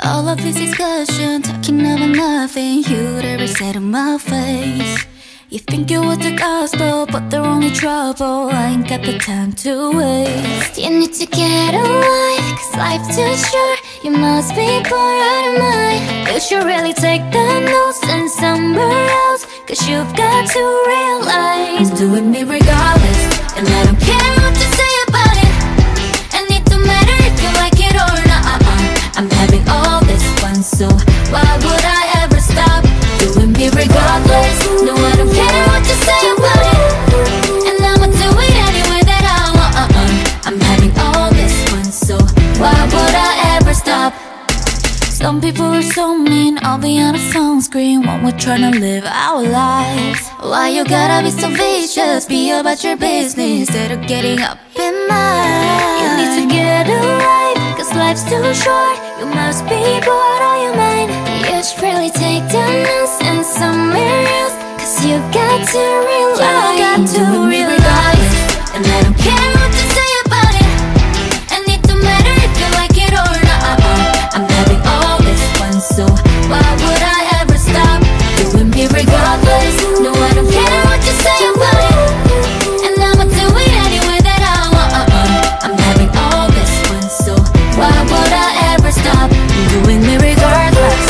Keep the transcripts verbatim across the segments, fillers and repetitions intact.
All of this discussion, talking about nothing you'd ever say to my face. You think you was the gospel, but they're only trouble. I ain't got the time to waste. You need to get a life, cause life's too short. You must be bored out of mind. You should really take the notes and somewhere else, cause you've got to realize I'm doing me regardless, and I don't care what you say about it. And it don't matter if you like it or not. I'm having all this fun, so why would I ever stop doing me regardless? No, I don't care what you say about it, and I'ma do it anyway that I want. I'm having all this fun, so why would I ever stop? Some people are so mean, I'll be on a phone screen when we're trying to live our lives. Why you gotta be so vicious? Be about your business instead of getting up in mine. You need to get a life, cause life's too short. You must be bored out of your mind. You should really take the notes and somewhere else, cause you got to realize, you got to realize, and I don't care what you say about it, and it don't matter if you like it or not. I'm having all this fun, so why would I ever stop doing me regardless? No, I don't care what you say about it, and I'ma do it anyway that I want. I'm having all this fun, so why would I ever stop doing me regardless?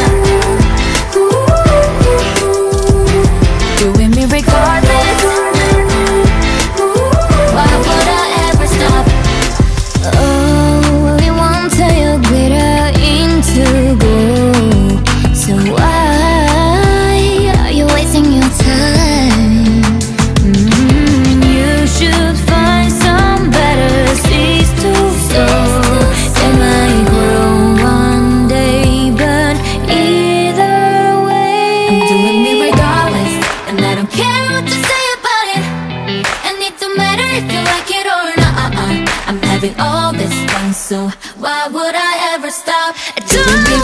Doing me regardless. Why would I ever stop? Oh, you won't tell your glitter into gold, so why are you wasting your time? Mm, you should find some better seeds to sow. They might grow one day, but either way, I'm doing me regardless, and I don't care what you say about it, and it don't matter if you like it or not. I'm having all this fun, so why would I ever stop doing me